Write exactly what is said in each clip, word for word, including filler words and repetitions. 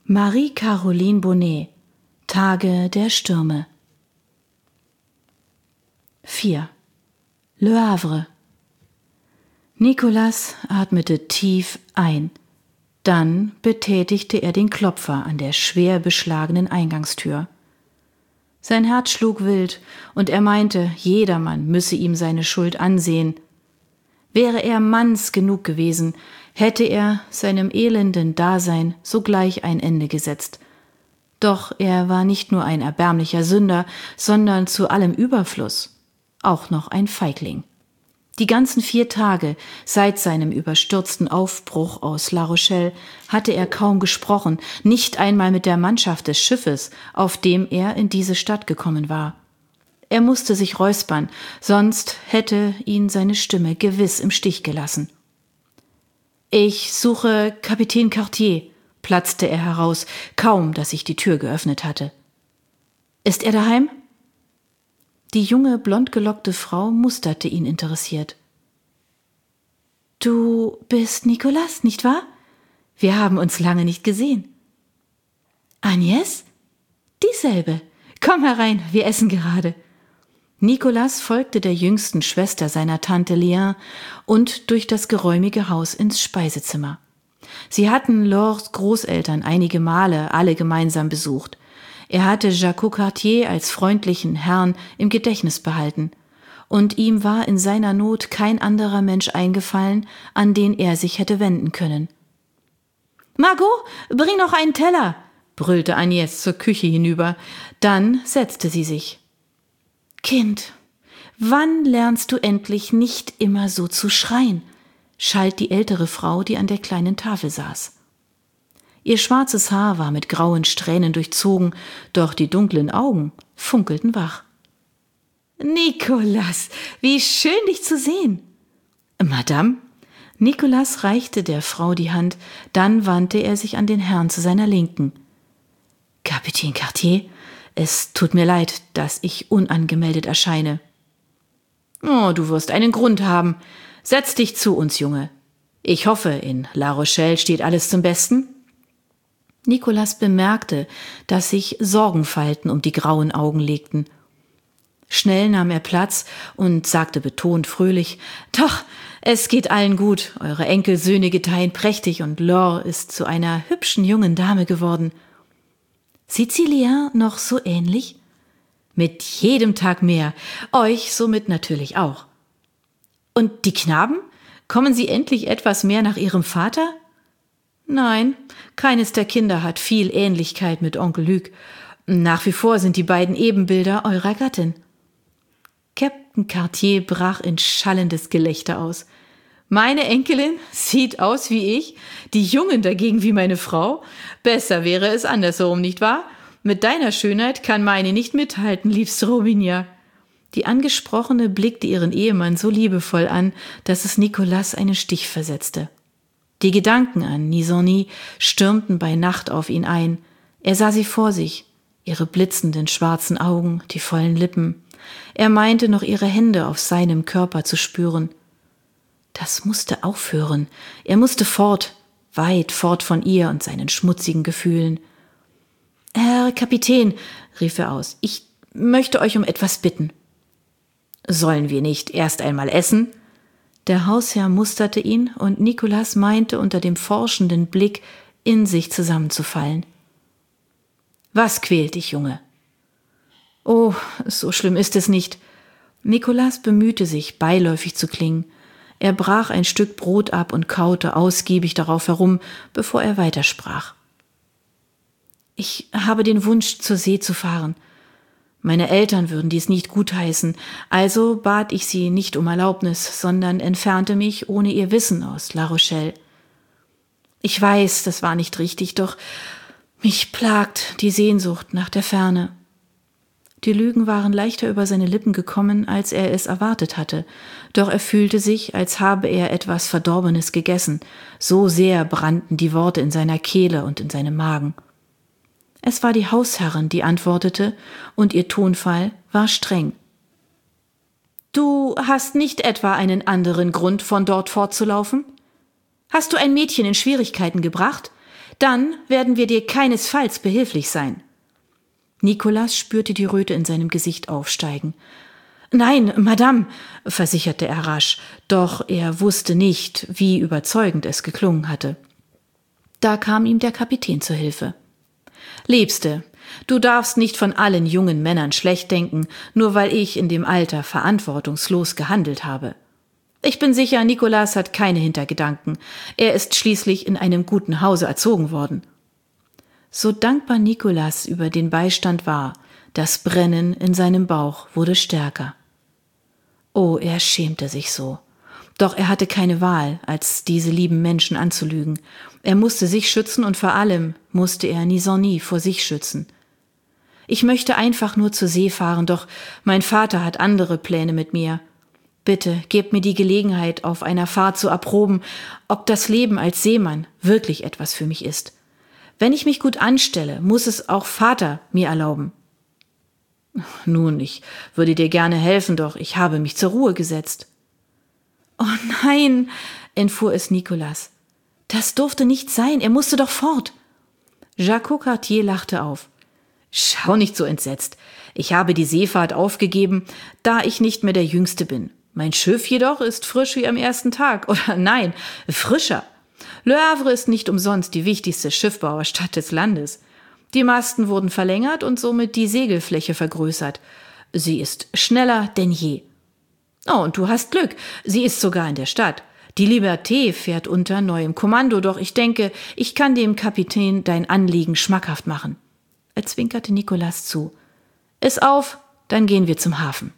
Marie-Caroline Bonnet, Tage der Stürme. vier. Le Havre. Nicolas atmete tief ein. Dann betätigte er den Klopfer an der schwer beschlagenen Eingangstür. Sein Herz schlug wild, und er meinte, jedermann müsse ihm seine Schuld ansehen. Wäre er manns genug gewesen, hätte er seinem elenden Dasein sogleich ein Ende gesetzt. Doch er war nicht nur ein erbärmlicher Sünder, sondern zu allem Überfluss auch noch ein Feigling. Die ganzen vier Tage seit seinem überstürzten Aufbruch aus La Rochelle hatte er kaum gesprochen, nicht einmal mit der Mannschaft des Schiffes, auf dem er in diese Stadt gekommen war. Er musste sich räuspern, sonst hätte ihn seine Stimme gewiss im Stich gelassen. »Ich suche Kapitän Cartier«, platzte er heraus, kaum dass sich die Tür geöffnet hatte. »Ist er daheim?« Die junge, blondgelockte Frau musterte ihn interessiert. »Du bist Nicolas, nicht wahr? Wir haben uns lange nicht gesehen.« »Agnès? Dieselbe. Komm herein, wir essen gerade.« Nicolas folgte der jüngsten Schwester seiner Tante Lien und durch das geräumige Haus ins Speisezimmer. Sie hatten Laures Großeltern einige Male alle gemeinsam besucht. Er hatte Jacques Cartier als freundlichen Herrn im Gedächtnis behalten, und ihm war in seiner Not kein anderer Mensch eingefallen, an den er sich hätte wenden können. »Margot, bring noch einen Teller«, brüllte Agnès zur Küche hinüber. Dann setzte sie sich. »Kind, wann lernst du endlich nicht immer so zu schreien?« schalt die ältere Frau, die an der kleinen Tafel saß. Ihr schwarzes Haar war mit grauen Strähnen durchzogen, doch die dunklen Augen funkelten wach. »Nicolas, wie schön, dich zu sehen!« »Madame?« Nicolas reichte der Frau die Hand, dann wandte er sich an den Herrn zu seiner Linken. »Kapitän Cartier, es tut mir leid, dass ich unangemeldet erscheine.« »Oh, du wirst einen Grund haben. Setz dich zu uns, Junge. Ich hoffe, in La Rochelle steht alles zum Besten?« Nicolas bemerkte, dass sich Sorgenfalten um die grauen Augen legten. Schnell nahm er Platz und sagte betont fröhlich, »Doch, es geht allen gut. Eure Enkelsöhne gedeihen prächtig und Laure ist zu einer hübschen jungen Dame geworden.« »Sieht sie Lien noch so ähnlich?« »Mit jedem Tag mehr. Euch somit natürlich auch.« »Und die Knaben? Kommen sie endlich etwas mehr nach ihrem Vater?« »Nein, keines der Kinder hat viel Ähnlichkeit mit Onkel Luc. Nach wie vor sind die beiden Ebenbilder eurer Gattin.« Captain Cartier brach in schallendes Gelächter aus. »Meine Enkelin sieht aus wie ich, die Jungen dagegen wie meine Frau. Besser wäre es andersherum, nicht wahr? Mit deiner Schönheit kann meine nicht mithalten, liebste Robinia.« Die Angesprochene blickte ihren Ehemann so liebevoll an, dass es Nicolas einen Stich versetzte. Die Gedanken an Nizonny stürmten bei Nacht auf ihn ein. Er sah sie vor sich, ihre blitzenden schwarzen Augen, die vollen Lippen. Er meinte noch ihre Hände auf seinem Körper zu spüren. Das musste aufhören. Er musste fort, weit fort von ihr und seinen schmutzigen Gefühlen. »Herr Kapitän«, rief er aus, »ich möchte euch um etwas bitten.« »Sollen wir nicht erst einmal essen?« Der Hausherr musterte ihn, und Nicolas meinte unter dem forschenden Blick in sich zusammenzufallen. »Was quält dich, Junge?« »Oh, so schlimm ist es nicht.« Nicolas bemühte sich, beiläufig zu klingen. Er brach ein Stück Brot ab und kaute ausgiebig darauf herum, bevor er weitersprach. »Ich habe den Wunsch, zur See zu fahren. Meine Eltern würden dies nicht gutheißen, also bat ich sie nicht um Erlaubnis, sondern entfernte mich ohne ihr Wissen aus La Rochelle. Ich weiß, das war nicht richtig, doch mich plagt die Sehnsucht nach der Ferne.« Die Lügen waren leichter über seine Lippen gekommen, als er es erwartet hatte, doch er fühlte sich, als habe er etwas Verdorbenes gegessen, so sehr brannten die Worte in seiner Kehle und in seinem Magen. Es war die Hausherrin, die antwortete, und ihr Tonfall war streng. »Du hast nicht etwa einen anderen Grund, von dort fortzulaufen? Hast du ein Mädchen in Schwierigkeiten gebracht? Dann werden wir dir keinesfalls behilflich sein. Nicolas spürte die Röte in seinem Gesicht aufsteigen. »Nein, Madame«, versicherte er rasch, doch er wusste nicht, wie überzeugend es geklungen hatte. Da kam ihm der Kapitän zur Hilfe. »Liebste, du darfst nicht von allen jungen Männern schlecht denken, nur weil ich in dem Alter verantwortungslos gehandelt habe. Ich bin sicher, Nicolas hat keine Hintergedanken. Er ist schließlich in einem guten Hause erzogen worden.« So dankbar Nicolas über den Beistand war, das Brennen in seinem Bauch wurde stärker. Oh, er schämte sich so. Doch er hatte keine Wahl, als diese lieben Menschen anzulügen. Er musste sich schützen und vor allem musste er Nizanny vor sich schützen. »Ich möchte einfach nur zur See fahren, doch mein Vater hat andere Pläne mit mir. Bitte gebt mir die Gelegenheit, auf einer Fahrt zu erproben, ob das Leben als Seemann wirklich etwas für mich ist. Wenn ich mich gut anstelle, muss es auch Vater mir erlauben.« »Nun, ich würde dir gerne helfen, doch ich habe mich zur Ruhe gesetzt.« »Oh nein«, entfuhr es Nicolas. »Das durfte nicht sein, er musste doch fort.« Jacques Courtier lachte auf. »Schau nicht so entsetzt. Ich habe die Seefahrt aufgegeben, da ich nicht mehr der Jüngste bin. Mein Schiff jedoch ist frisch wie am ersten Tag. Oder nein, frischer. Le Havre ist nicht umsonst die wichtigste Schiffbauerstadt des Landes. Die Masten wurden verlängert und somit die Segelfläche vergrößert. Sie ist schneller denn je. Oh, und du hast Glück, sie ist sogar in der Stadt. Die Liberté fährt unter neuem Kommando, doch ich denke, ich kann dem Kapitän dein Anliegen schmackhaft machen.« Er zwinkerte Nicolas zu. »Iss auf, dann gehen wir zum Hafen.«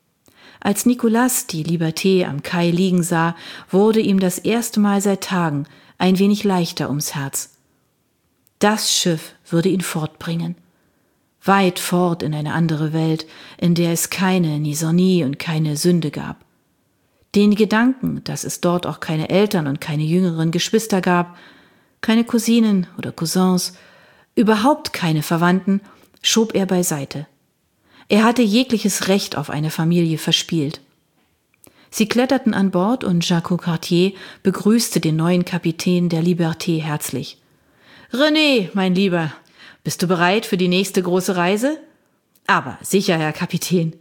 Als Nicolas die Liberté am Kai liegen sah, wurde ihm das erste Mal seit Tagen ein wenig leichter ums Herz. Das Schiff würde ihn fortbringen. Weit fort in eine andere Welt, in der es keine Nizanny und keine Sünde gab. Den Gedanken, dass es dort auch keine Eltern und keine jüngeren Geschwister gab, keine Cousinen oder Cousins, überhaupt keine Verwandten, schob er beiseite. Er hatte jegliches Recht auf eine Familie verspielt. Sie kletterten an Bord und Jacques Courtier begrüßte den neuen Kapitän der Liberté herzlich. »René, mein Lieber, bist du bereit für die nächste große Reise?« »Aber sicher, Herr Kapitän.«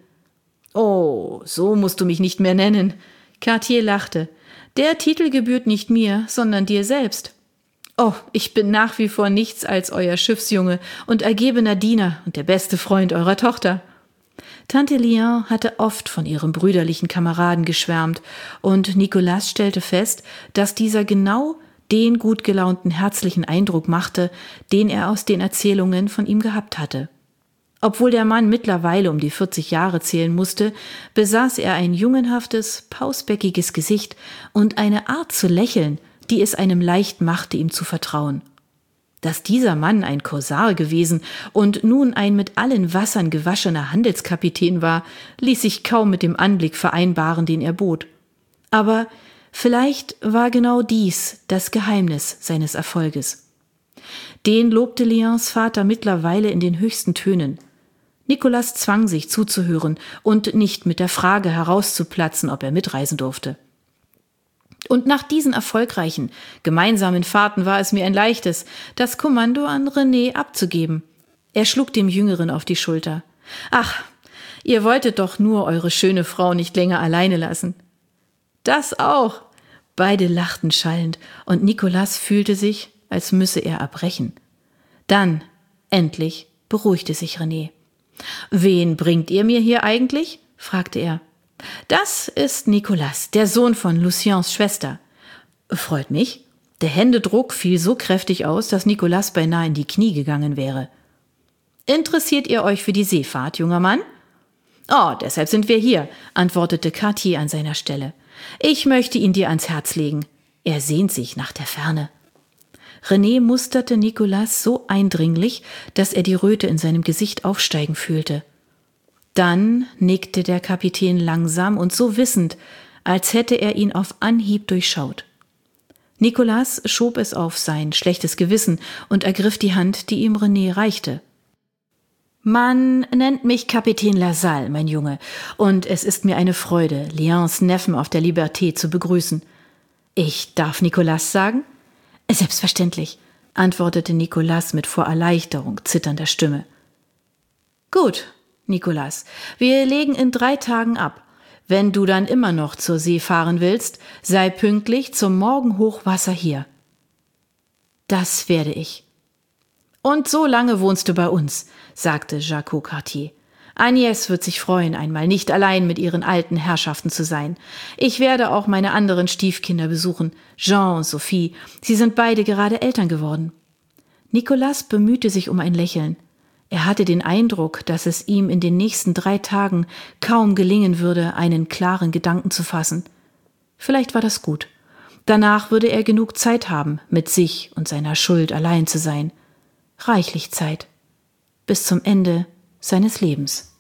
»Oh, so musst du mich nicht mehr nennen.« Cartier lachte. »Der Titel gebührt nicht mir, sondern dir selbst.« »Oh, ich bin nach wie vor nichts als euer Schiffsjunge und ergebener Diener und der beste Freund eurer Tochter.« Tante Liane hatte oft von ihrem brüderlichen Kameraden geschwärmt, und Nicolas stellte fest, dass dieser genau den gut gelaunten, herzlichen Eindruck machte, den er aus den Erzählungen von ihm gehabt hatte. Obwohl der Mann mittlerweile um die vierzig Jahre zählen musste, besaß er ein jungenhaftes, pausbäckiges Gesicht und eine Art zu lächeln, die es einem leicht machte, ihm zu vertrauen. Dass dieser Mann ein Korsar gewesen und nun ein mit allen Wassern gewaschener Handelskapitän war, ließ sich kaum mit dem Anblick vereinbaren, den er bot. Aber vielleicht war genau dies das Geheimnis seines Erfolges. Den lobte Lians Vater mittlerweile in den höchsten Tönen. Nicolas zwang sich zuzuhören und nicht mit der Frage herauszuplatzen, ob er mitreisen durfte. Und nach diesen erfolgreichen, gemeinsamen Fahrten war es mir ein leichtes, das Kommando an René abzugeben. Er schlug dem Jüngeren auf die Schulter. »Ach, ihr wolltet doch nur eure schöne Frau nicht länger alleine lassen.« »Das auch!« Beide lachten schallend, und Nicolas fühlte sich, als müsse er erbrechen. Dann, endlich, beruhigte sich René. »Wen bringt ihr mir hier eigentlich?« fragte er. »Das ist Nicolas, der Sohn von Luciens Schwester.« »Freut mich.« Der Händedruck fiel so kräftig aus, dass Nicolas beinahe in die Knie gegangen wäre. »Interessiert ihr euch für die Seefahrt, junger Mann?« »Oh, deshalb sind wir hier«, antwortete Cartier an seiner Stelle. »Ich möchte ihn dir ans Herz legen. Er sehnt sich nach der Ferne.« René musterte Nicolas so eindringlich, dass er die Röte in seinem Gesicht aufsteigen fühlte. Dann nickte der Kapitän langsam und so wissend, als hätte er ihn auf Anhieb durchschaut. Nicolas schob es auf sein schlechtes Gewissen und ergriff die Hand, die ihm René reichte. »Man nennt mich Kapitän Lasalle, mein Junge, und es ist mir eine Freude, Lians Neffen auf der Liberté zu begrüßen.« »Ich darf Nicolas sagen?« »Selbstverständlich. antwortete Nicolas mit vor Erleichterung zitternder Stimme. Gut, Nicolas, wir legen in drei Tagen ab. Wenn du dann immer noch zur See fahren willst, sei pünktlich zum Morgenhochwasser hier. Das werde ich. Und so lange wohnst du bei uns, sagte Jacques Courtier. Agnès wird sich freuen, einmal nicht allein mit ihren alten Herrschaften zu sein. Ich werde auch meine anderen Stiefkinder besuchen, Jean und Sophie. Sie sind beide gerade Eltern geworden. Nicolas bemühte sich um ein Lächeln. Er hatte den Eindruck, dass es ihm in den nächsten drei Tagen kaum gelingen würde, einen klaren Gedanken zu fassen. Vielleicht war das gut. Danach würde er genug Zeit haben, mit sich und seiner Schuld allein zu sein. Reichlich Zeit. Bis zum Ende seines Lebens.